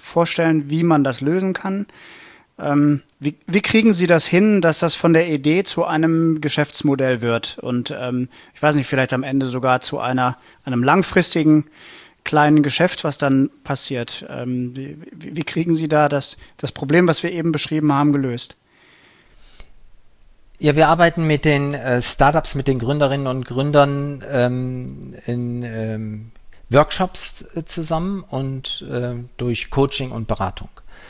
vorstellen, wie man das lösen kann. Ähm, wie, wie kriegen Sie das hin, dass das von der Idee zu einem Geschäftsmodell wird und ähm, ich weiß nicht, vielleicht am Ende sogar zu einer, einem langfristigen kleinen Geschäft, was dann passiert? Ähm, wie, wie, wie kriegen Sie da das, das Problem, was wir eben beschrieben haben, gelöst? Ja, wir arbeiten mit den äh, Startups, mit den Gründerinnen und Gründern ähm, in ähm, Workshops äh, zusammen und äh, durch Coaching und Beratung.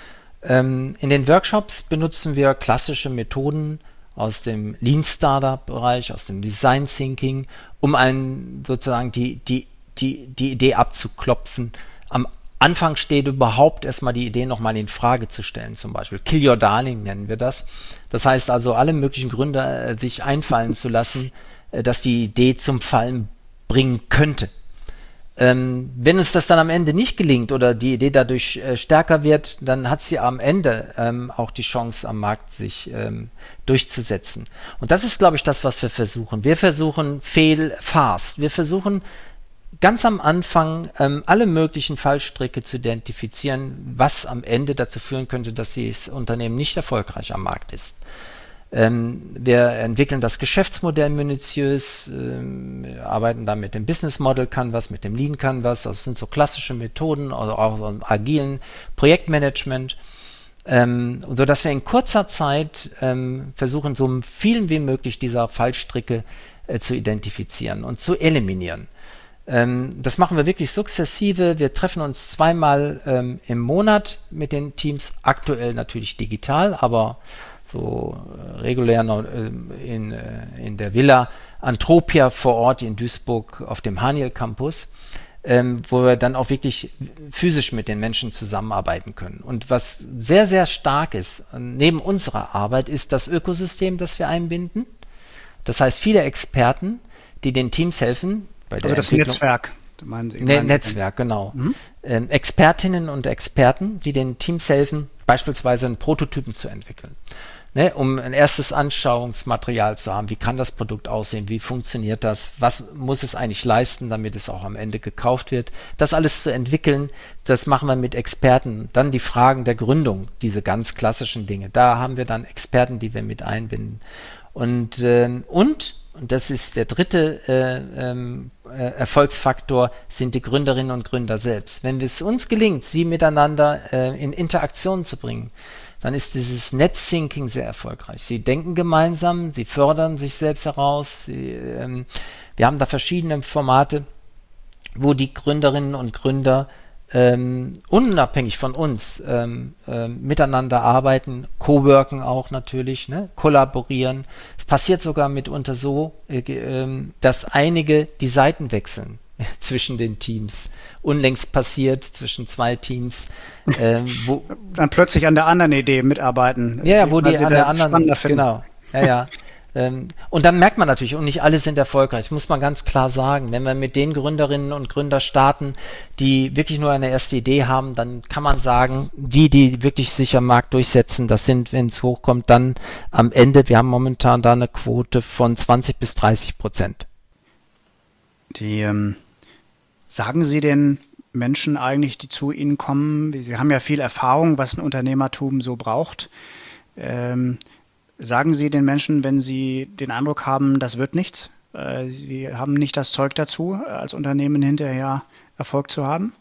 Ähm, in den Workshops benutzen wir klassische Methoden aus dem Lean Startup Bereich, aus dem Design Thinking, um einen sozusagen die, die, die, die Idee abzuklopfen. Am Anfang steht überhaupt erstmal die Idee nochmal in Frage zu stellen, zum Beispiel Kill Your Darling nennen wir das. Das heißt also, alle möglichen Gründe äh, sich einfallen zu lassen, äh, dass die Idee zum Fallen bringen könnte. Ähm, wenn uns das dann am Ende nicht gelingt oder die Idee dadurch äh, stärker wird, dann hat sie am Ende ähm, auch die Chance am Markt sich ähm, durchzusetzen. Und das ist, glaube ich, das, was wir versuchen. Wir versuchen fail fast. Wir versuchen ganz am Anfang ähm, alle möglichen Fallstricke zu identifizieren, was am Ende dazu führen könnte, dass das Unternehmen nicht erfolgreich am Markt ist. Ähm, wir entwickeln das Geschäftsmodell minutiös, ähm, arbeiten da mit dem Business Model Canvas, mit dem Lean Canvas, das sind so klassische Methoden, also auch so im agilen Projektmanagement, ähm, so dass wir in kurzer Zeit ähm, versuchen, so vielen wie möglich dieser Fallstricke äh, zu identifizieren und zu eliminieren. Ähm, das machen wir wirklich sukzessive. Wir treffen uns zweimal ähm, im Monat mit den Teams, aktuell natürlich digital, aber so äh, regulär äh, in, äh, in der Villa Antropia vor Ort in Duisburg auf dem Haniel Campus, ähm, wo wir dann auch wirklich physisch mit den Menschen zusammenarbeiten können. Und was sehr, sehr stark ist, neben unserer Arbeit, ist das Ökosystem, das wir einbinden. Das heißt, viele Experten, die den Teams helfen. Bei der also das Entwicklung. Netzwerk. Meinen Sie, Ne, meinen Netzwerk, genau. Mhm. Ähm, Expertinnen und Experten, die den Teams helfen, beispielsweise einen Prototypen zu entwickeln. Ne, um ein erstes Anschauungsmaterial zu haben, wie kann das Produkt aussehen, wie funktioniert das, was muss es eigentlich leisten, damit es auch am Ende gekauft wird. Das alles zu entwickeln, das machen wir mit Experten. Dann die Fragen der Gründung, diese ganz klassischen Dinge. Da haben wir dann Experten, die wir mit einbinden. Und, äh, und, und das ist der dritte äh, äh, Erfolgsfaktor, sind die Gründerinnen und Gründer selbst. Wenn es uns gelingt, sie miteinander äh, in Interaktion zu bringen, dann ist dieses Netzthinking sehr erfolgreich. Sie denken gemeinsam, sie fördern sich selbst heraus. Sie, ähm, wir haben da verschiedene Formate, wo die Gründerinnen und Gründer ähm, unabhängig von uns ähm, ähm, miteinander arbeiten, coworken auch natürlich, ne, kollaborieren. Es passiert sogar mitunter so, äh, äh, dass einige die Seiten wechseln zwischen den Teams. Unlängst passiert zwischen zwei Teams, ähm, wo dann plötzlich an der anderen Idee mitarbeiten. Ja, wo die sie an der anderen, finden. genau, ja, ja. ähm, und dann merkt man natürlich, und nicht alle sind erfolgreich, muss man ganz klar sagen. Wenn wir mit den Gründerinnen und Gründern starten, die wirklich nur eine erste Idee haben, dann kann man sagen, die, die wirklich sich am Markt durchsetzen, das sind, wenn es hochkommt, dann am Ende, wir haben momentan da eine Quote von zwanzig bis dreißig Prozent. Die ähm Sagen Sie den Menschen eigentlich, die zu Ihnen kommen, Sie haben ja viel Erfahrung, was ein Unternehmertum so braucht. Ähm, sagen Sie den Menschen, wenn Sie den Eindruck haben, das wird nichts, äh, Sie haben nicht das Zeug dazu, als Unternehmen hinterher Erfolg zu haben?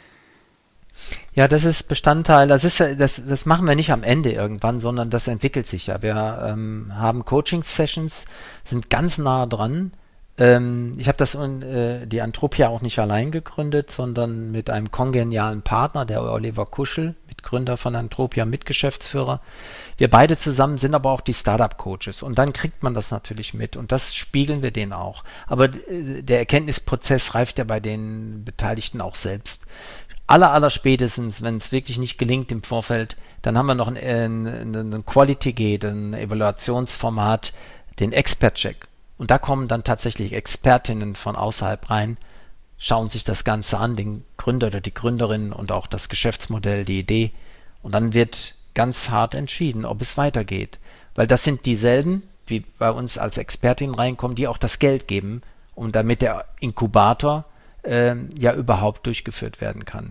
Ja, das ist Bestandteil, das ist das, das machen wir nicht am Ende irgendwann, sondern das entwickelt sich ja. Wir ähm, haben Coaching-Sessions, sind ganz nah dran. Ich habe das äh, die Antropia auch nicht allein gegründet, sondern mit einem kongenialen Partner, der Oliver Kuschel, Mitgründer von Antropia, Mitgeschäftsführer. Wir beide zusammen sind aber auch die Startup-Coaches und dann kriegt man das natürlich mit und das spiegeln wir denen auch. Aber äh, der Erkenntnisprozess reift ja bei den Beteiligten auch selbst. Aller, aller spätestens, wenn es wirklich nicht gelingt im Vorfeld, dann haben wir noch ein, ein, ein Quality Gate, ein Evaluationsformat, den Expert-Check. Und da kommen dann tatsächlich Expertinnen von außerhalb rein, schauen sich das Ganze an, den Gründer oder die Gründerin und auch das Geschäftsmodell, die Idee. Und dann wird ganz hart entschieden, ob es weitergeht. Weil das sind dieselben, die bei uns als Expertin reinkommen, die auch das Geld geben, um damit der Inkubator äh, ja überhaupt durchgeführt werden kann.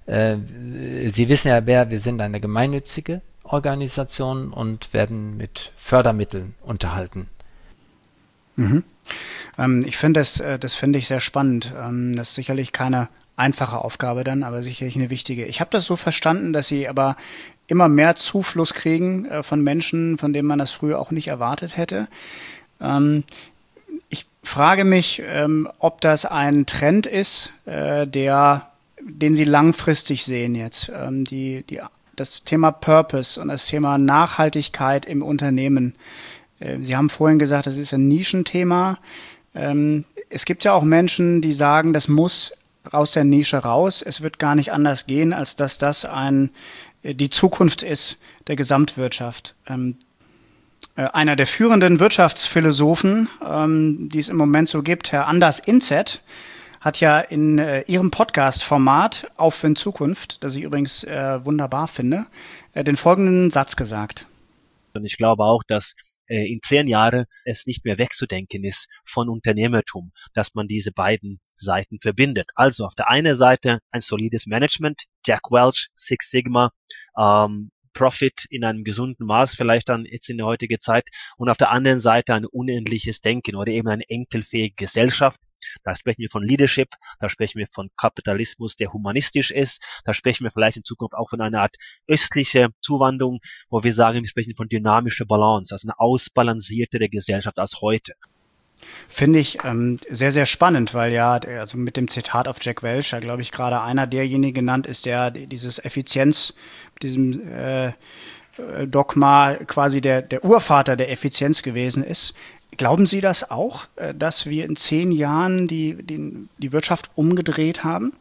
Äh, Sie wissen ja, wer, wir sind eine gemeinnützige Organisation und werden mit Fördermitteln unterhalten. Mhm. Ähm, ich finde das, äh, das finde ich sehr spannend. Ähm, das ist sicherlich keine einfache Aufgabe dann, aber sicherlich eine wichtige. Ich habe das so verstanden, dass Sie aber immer mehr Zufluss kriegen äh, von Menschen, von denen man das früher auch nicht erwartet hätte. Ähm, ich frage mich, ähm, ob das ein Trend ist, äh, der, den Sie langfristig sehen jetzt. Ähm, die, die, das Thema Purpose und das Thema Nachhaltigkeit im Unternehmen. Äh, Sie haben vorhin gesagt, das ist ein Nischenthema. Ähm, es gibt ja auch Menschen, die sagen, das muss aus der Nische raus. Es wird gar nicht anders gehen, als dass das ein, die Zukunft ist der Gesamtwirtschaft. Ähm, äh, einer der führenden Wirtschaftsphilosophen, ähm, die es im Moment so gibt, Herr Anders Inzet, hat ja in äh, Ihrem Podcast-Format Aufwind Zukunft, das ich übrigens äh, wunderbar finde, äh, den folgenden Satz gesagt. Und ich glaube auch, dass äh, in zehn Jahren es nicht mehr wegzudenken ist von Unternehmertum, dass man diese beiden Seiten verbindet. Also auf der einen Seite ein solides Management, Jack Welch, Six Sigma, ähm, Profit in einem gesunden Maß, vielleicht dann jetzt in der heutigen Zeit, und auf der anderen Seite ein unendliches Denken oder eben eine enkelfähige Gesellschaft. Da sprechen wir von Leadership, da sprechen wir von Kapitalismus, der humanistisch ist, da sprechen wir vielleicht in Zukunft auch von einer Art östliche Zuwanderung, wo wir sagen, wir sprechen von dynamischer Balance, also eine ausbalanciertere Gesellschaft als heute. Finde ich ähm, sehr, sehr spannend, weil ja, also mit dem Zitat auf Jack Welch, da glaube ich gerade einer derjenigen genannt ist, der dieses Effizienz, diesem äh, Dogma quasi der, der Urvater der Effizienz gewesen ist. Glauben Sie das auch, dass wir in zehn Jahren die, die, die Wirtschaft umgedreht haben?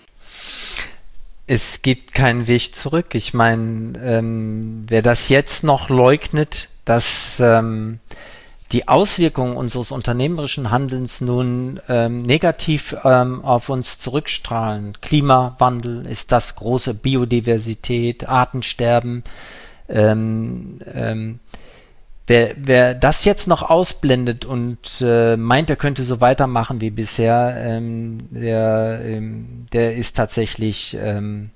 Es gibt keinen Weg zurück. Ich meine, ähm, wer das jetzt noch leugnet, dass ähm, die Auswirkungen unseres unternehmerischen Handelns nun ähm, negativ ähm, auf uns zurückstrahlen. Klimawandel ist das große, Biodiversität, Artensterben, ähm, ähm, Wer, wer das jetzt noch ausblendet und äh, meint, er könnte so weitermachen wie bisher, ähm, der, ähm, der ist tatsächlich ähm,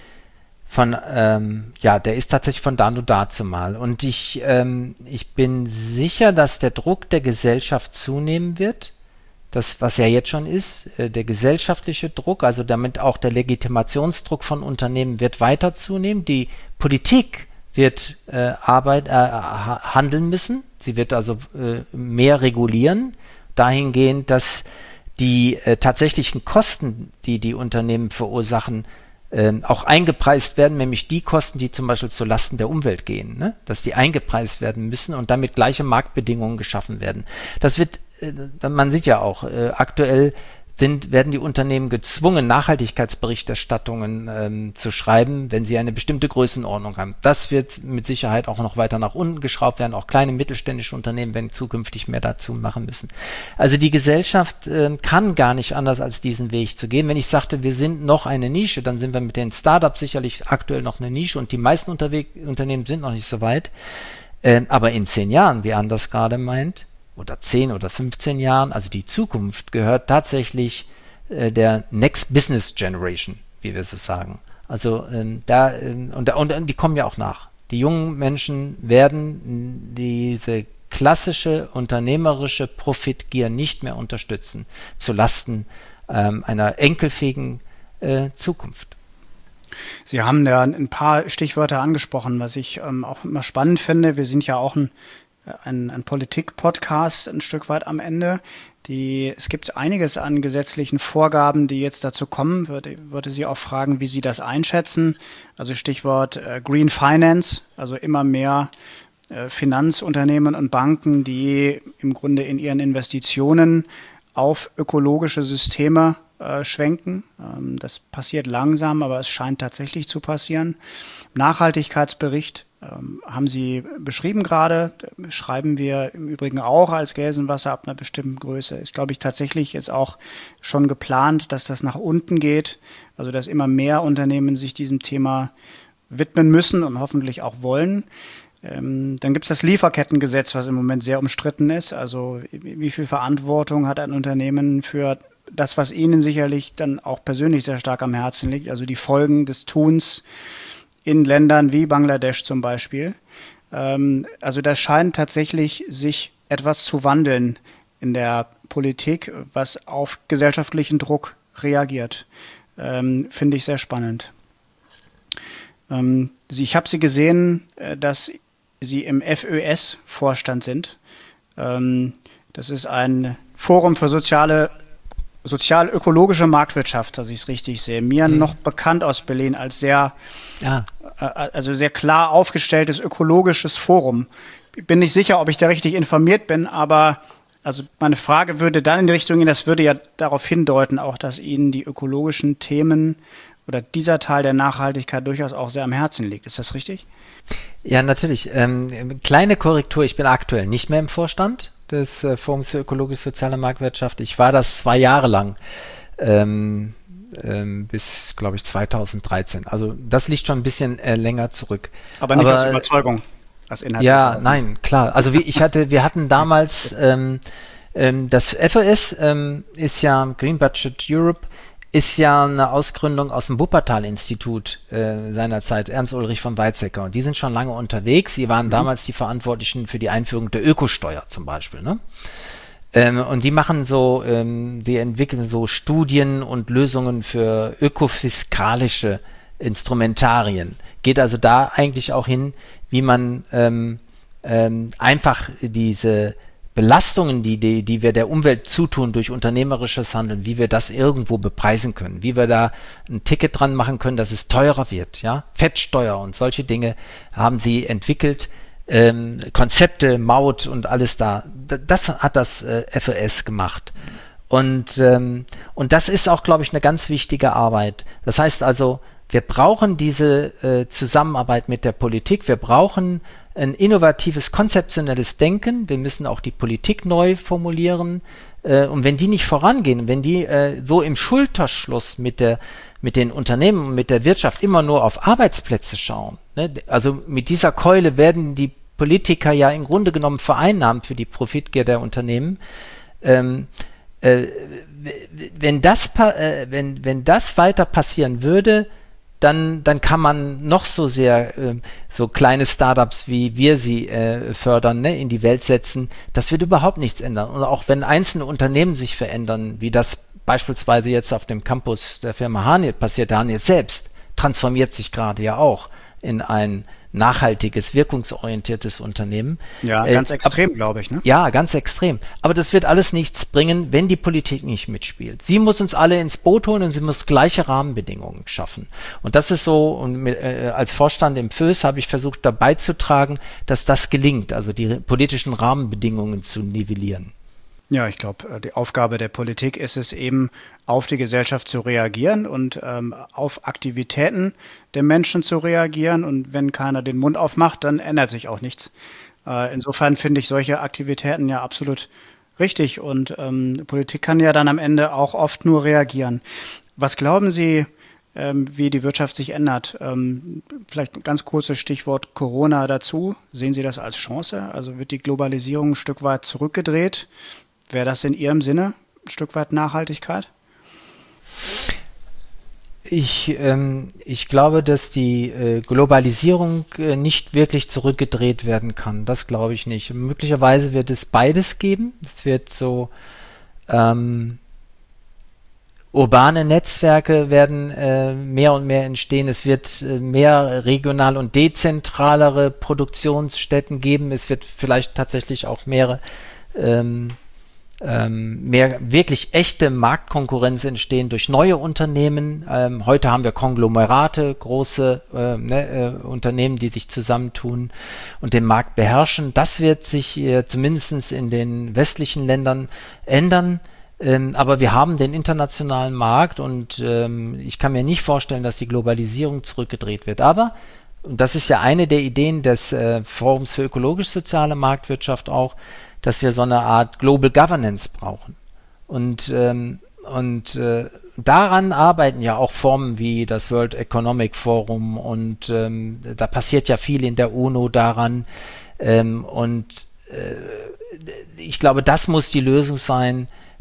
von, ähm, ja, der ist tatsächlich von da und dazu mal. Und ich, ähm, ich bin sicher, dass der Druck der Gesellschaft zunehmen wird. Das, was ja jetzt schon ist, äh, der gesellschaftliche Druck, also damit auch der Legitimationsdruck von Unternehmen wird weiter zunehmen. Die Politik wird äh, Arbeit äh, handeln müssen. Sie wird also äh, mehr regulieren, dahingehend, dass die äh, tatsächlichen Kosten, die die Unternehmen verursachen, äh, auch eingepreist werden, nämlich die Kosten, die zum Beispiel zu Lasten der Umwelt gehen, ne? Dass die eingepreist werden müssen und damit gleiche Marktbedingungen geschaffen werden. Das wird, äh, man sieht ja auch, äh, aktuell Sind, werden die Unternehmen gezwungen, Nachhaltigkeitsberichterstattungen ähm, zu schreiben, wenn sie eine bestimmte Größenordnung haben. Das wird mit Sicherheit auch noch weiter nach unten geschraubt werden. Auch kleine mittelständische Unternehmen werden zukünftig mehr dazu machen müssen. Also die Gesellschaft äh, kann gar nicht anders, als diesen Weg zu gehen. Wenn ich sagte, wir sind noch eine Nische, dann sind wir mit den Startups sicherlich aktuell noch eine Nische und die meisten Unterwe- Unternehmen sind noch nicht so weit. Äh, aber in zehn Jahren, wie Anders gerade meint, oder zehn oder fünfzehn Jahren, also die Zukunft gehört tatsächlich äh, der Next Business Generation, wie wir so sagen. Also ähm, da ähm, und, und, und die kommen ja auch nach. Die jungen Menschen werden diese klassische unternehmerische Profitgier nicht mehr unterstützen, zu Lasten ähm, einer enkelfähigen äh, Zukunft. Sie haben ja ein paar Stichwörter angesprochen, was ich ähm, auch immer spannend finde. Wir sind ja auch ein ein, ein Politik-Podcast ein Stück weit am Ende. Die, es gibt einiges an gesetzlichen Vorgaben, die jetzt dazu kommen. Würde, würde Sie auch fragen, wie Sie das einschätzen. Also Stichwort äh, Green Finance, also immer mehr äh, Finanzunternehmen und Banken, die im Grunde in ihren Investitionen auf ökologische Systeme äh, schwenken. Ähm, das passiert langsam, aber es scheint tatsächlich zu passieren. Nachhaltigkeitsbericht ähm, haben Sie beschrieben gerade, schreiben wir im Übrigen auch als Gelsenwasser ab einer bestimmten Größe. Ist, glaube ich, tatsächlich jetzt auch schon geplant, dass das nach unten geht, also dass immer mehr Unternehmen sich diesem Thema widmen müssen und hoffentlich auch wollen. Ähm, dann gibt es das Lieferkettengesetz, was im Moment sehr umstritten ist. Also wie viel Verantwortung hat ein Unternehmen für das, was Ihnen sicherlich dann auch persönlich sehr stark am Herzen liegt, also die Folgen des Tuns in Ländern wie Bangladesch zum Beispiel. Ähm, also da scheint tatsächlich sich etwas zu wandeln in der Politik, was auf gesellschaftlichen Druck reagiert. Ähm, finde ich sehr spannend. Ähm, Sie, ich habe Sie gesehen, äh, dass Sie im F Ö S-Vorstand sind. Ähm, das ist ein Forum für soziale, sozial-ökologische Marktwirtschaft, dass ich es richtig sehe. Mir mhm. noch bekannt aus Berlin als sehr, ja. äh, also sehr klar aufgestelltes ökologisches Forum. Ich bin nicht sicher, ob ich da richtig informiert bin, aber also meine Frage würde dann in die Richtung gehen, das würde ja darauf hindeuten, auch dass Ihnen die ökologischen Themen oder dieser Teil der Nachhaltigkeit durchaus auch sehr am Herzen liegt. Ist das richtig? Ja, natürlich. Ähm, kleine Korrektur, ich bin aktuell nicht mehr im Vorstand des äh, Forums für ökologisch-soziale Marktwirtschaft. Ich war das zwei Jahre lang, ähm, ähm, bis, glaube ich, zweitausenddreizehn. Also das liegt schon ein bisschen äh, länger zurück. Aber nicht Aber, aus Überzeugung? Als Inhalt ja, nein, klar. Also wie ich hatte, wir hatten damals ähm, ähm, das F Ö S ähm, ist ja Green Budget Europe, ist ja eine Ausgründung aus dem Wuppertal-Institut äh, seinerzeit, Ernst Ulrich von Weizsäcker. Und die sind schon lange unterwegs. Sie waren mhm. damals die Verantwortlichen für die Einführung der Ökosteuer zum Beispiel. Ne? Ähm, und die machen so, ähm, die entwickeln so Studien und Lösungen für ökofiskalische Instrumentarien. Geht also da eigentlich auch hin, wie man ähm, ähm, einfach diese Belastungen, die, die, die wir der Umwelt zutun durch unternehmerisches Handeln, wie wir das irgendwo bepreisen können, wie wir da ein Ticket dran machen können, dass es teurer wird, ja, Fettsteuer und solche Dinge haben sie entwickelt, ähm, Konzepte, Maut und alles da. Das hat das äh, F Ö S gemacht. Und, ähm, und das ist auch, glaube ich, eine ganz wichtige Arbeit. Das heißt also, wir brauchen diese äh, Zusammenarbeit mit der Politik, wir brauchen ein innovatives, konzeptionelles Denken, wir müssen auch die Politik neu formulieren äh, und wenn die nicht vorangehen, wenn die äh, so im Schulterschluss mit, der, mit den Unternehmen und mit der Wirtschaft immer nur auf Arbeitsplätze schauen, ne? Also mit dieser Keule werden die Politiker ja im Grunde genommen vereinnahmt für die Profitgier der Unternehmen. Ähm, äh, wenn, das, äh, wenn, wenn das weiter passieren würde, Dann, dann kann man noch so sehr äh, so kleine Startups, wie wir sie äh, fördern, ne, in die Welt setzen. Das wird überhaupt nichts ändern. Und auch wenn einzelne Unternehmen sich verändern, wie das beispielsweise jetzt auf dem Campus der Firma Haniel passiert, Haniel selbst transformiert sich gerade ja auch in ein nachhaltiges, wirkungsorientiertes Unternehmen. Ja, ganz äh, extrem, ab, glaube ich. Ne? Ja, ganz extrem. Aber das wird alles nichts bringen, wenn die Politik nicht mitspielt. Sie muss uns alle ins Boot holen und sie muss gleiche Rahmenbedingungen schaffen. Und das ist so, und mit, äh, als Vorstand im F Ö S habe ich versucht, dabei zu tragen, dass das gelingt, also die politischen Rahmenbedingungen zu nivellieren. Ja, ich glaube, die Aufgabe der Politik ist es eben, auf die Gesellschaft zu reagieren und ähm, auf Aktivitäten der Menschen zu reagieren. Und wenn keiner den Mund aufmacht, dann ändert sich auch nichts. Äh, insofern finde ich solche Aktivitäten ja absolut richtig. Und ähm, Politik kann ja dann am Ende auch oft nur reagieren. Was glauben Sie, ähm, wie die Wirtschaft sich ändert? Ähm, vielleicht ein ganz kurzes Stichwort Corona dazu. Sehen Sie das als Chance? Also wird die Globalisierung ein Stück weit zurückgedreht? Wäre das in Ihrem Sinne ein Stück weit Nachhaltigkeit? Ich, ähm, ich glaube, dass die äh, Globalisierung äh, nicht wirklich zurückgedreht werden kann. Das glaube ich nicht. Möglicherweise wird es beides geben. Es wird so ähm, urbane Netzwerke werden äh, mehr und mehr entstehen. Es wird äh, mehr regional und dezentralere Produktionsstätten geben. Es wird vielleicht tatsächlich auch mehrere ähm, Ähm, mehr wirklich echte Marktkonkurrenz entstehen durch neue Unternehmen. Ähm, heute haben wir Konglomerate, große äh, ne, äh, Unternehmen, die sich zusammentun und den Markt beherrschen. Das wird sich äh, zumindest in den westlichen Ländern ändern. Ähm, aber wir haben den internationalen Markt und ähm, ich kann mir nicht vorstellen, dass die Globalisierung zurückgedreht wird. Aber, und das ist ja eine der Ideen des äh, Forums für ökologisch-soziale Marktwirtschaft auch, dass wir so eine Art Global Governance brauchen. Und, ähm, und äh, daran arbeiten ja auch Formen wie das World Economic Forum und ähm, da passiert ja viel in der UNO daran. Ähm, und äh, ich glaube, das muss die Lösung sein,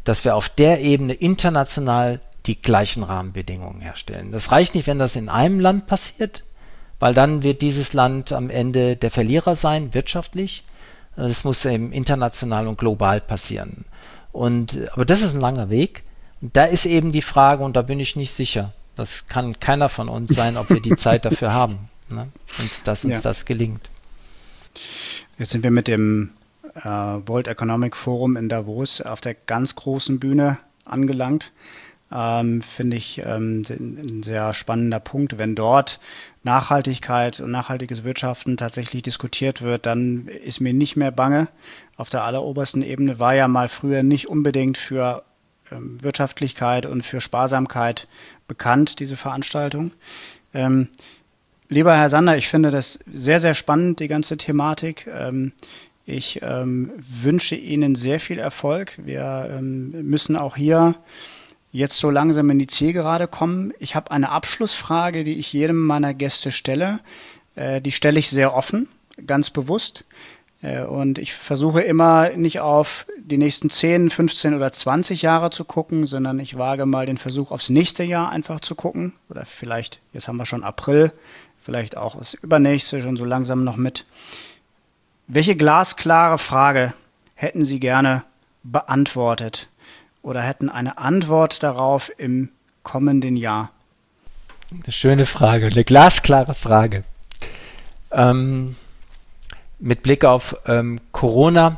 dass wir auf der Ebene international die gleichen Rahmenbedingungen herstellen. Das reicht nicht, wenn das in einem Land passiert, weil dann wird dieses Land am Ende der Verlierer sein, wirtschaftlich. Das muss eben international und global passieren. Und, aber das ist ein langer Weg. Und da ist eben die Frage, und da bin ich nicht sicher, das kann keiner von uns sein, ob wir die Zeit dafür haben, ne? uns, dass uns ja. das gelingt. Jetzt sind wir mit dem äh, World Economic Forum in Davos auf der ganz großen Bühne angelangt. Ähm, finde ich ähm, ein sehr spannender Punkt. Wenn dort Nachhaltigkeit und nachhaltiges Wirtschaften tatsächlich diskutiert wird, dann ist mir nicht mehr bange. Auf der allerobersten Ebene war ja mal früher nicht unbedingt für ähm, Wirtschaftlichkeit und für Sparsamkeit bekannt, diese Veranstaltung. Ähm, lieber Herr Sander, ich finde das sehr, sehr spannend, die ganze Thematik. Ähm, ich ähm, wünsche Ihnen sehr viel Erfolg. Wir ähm, müssen auch hier jetzt so langsam in die Zielgerade kommen. Ich habe eine Abschlussfrage, die ich jedem meiner Gäste stelle. Äh, die stelle ich sehr offen, ganz bewusst. Äh, und ich versuche immer nicht auf die nächsten zehn, fünfzehn oder zwanzig Jahre zu gucken, sondern ich wage mal den Versuch, aufs nächste Jahr einfach zu gucken. Oder vielleicht, jetzt haben wir schon April, vielleicht auch das übernächste schon so langsam noch mit. Welche glasklare Frage hätten Sie gerne beantwortet? Oder hätten eine Antwort darauf im kommenden Jahr? Eine schöne Frage, eine glasklare Frage. Ähm, mit Blick auf ähm, Corona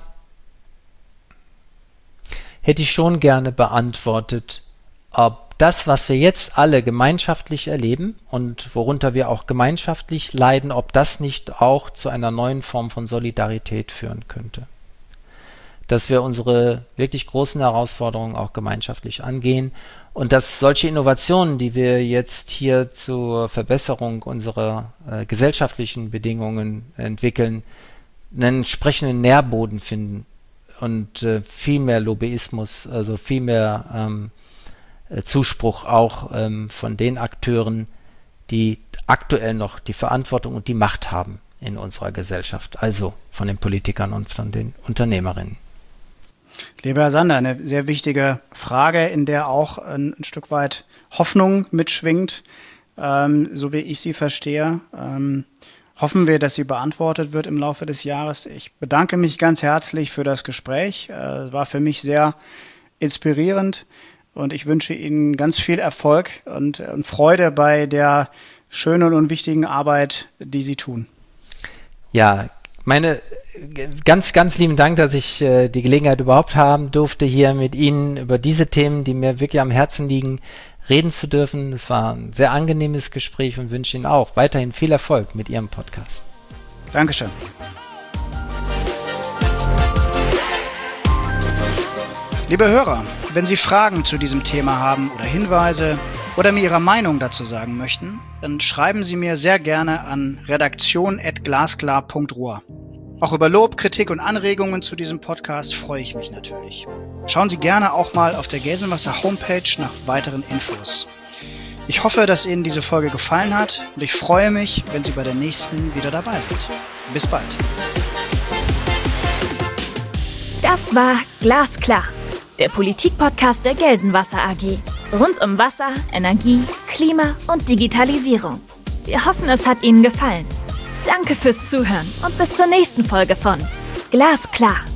hätte ich schon gerne beantwortet, ob das, was wir jetzt alle gemeinschaftlich erleben und worunter wir auch gemeinschaftlich leiden, ob das nicht auch zu einer neuen Form von Solidarität führen könnte. Dass wir unsere wirklich großen Herausforderungen auch gemeinschaftlich angehen und dass solche Innovationen, die wir jetzt hier zur Verbesserung unserer äh, gesellschaftlichen Bedingungen entwickeln, einen entsprechenden Nährboden finden und äh, viel mehr Lobbyismus, also viel mehr ähm, äh, Zuspruch auch ähm, von den Akteuren, die aktuell noch die Verantwortung und die Macht haben in unserer Gesellschaft, also von den Politikern und von den Unternehmerinnen. Lieber Herr Sander, eine sehr wichtige Frage, in der auch ein, ein Stück weit Hoffnung mitschwingt, ähm, so wie ich sie verstehe. Ähm, hoffen wir, dass sie beantwortet wird im Laufe des Jahres. Ich bedanke mich ganz herzlich für das Gespräch. Es äh, war für mich sehr inspirierend und ich wünsche Ihnen ganz viel Erfolg und, und Freude bei der schönen und wichtigen Arbeit, die Sie tun. Ja, meine ganz, ganz lieben Dank, dass ich äh, die Gelegenheit überhaupt haben durfte, hier mit Ihnen über diese Themen, die mir wirklich am Herzen liegen, reden zu dürfen. Es war ein sehr angenehmes Gespräch und wünsche Ihnen auch weiterhin viel Erfolg mit Ihrem Podcast. Dankeschön. Liebe Hörer, wenn Sie Fragen zu diesem Thema haben oder Hinweise oder mir Ihre Meinung dazu sagen möchten, dann schreiben Sie mir sehr gerne an redaktion at glasklar punkt ruhr. Auch über Lob, Kritik und Anregungen zu diesem Podcast freue ich mich natürlich. Schauen Sie gerne auch mal auf der Gelsenwasser Homepage nach weiteren Infos. Ich hoffe, dass Ihnen diese Folge gefallen hat und ich freue mich, wenn Sie bei der nächsten wieder dabei sind. Bis bald. Das war Glasklar, der Politik-Podcast der Gelsenwasser A G. Rund um Wasser, Energie, Klima und Digitalisierung. Wir hoffen, es hat Ihnen gefallen. Danke fürs Zuhören und bis zur nächsten Folge von Glasklar.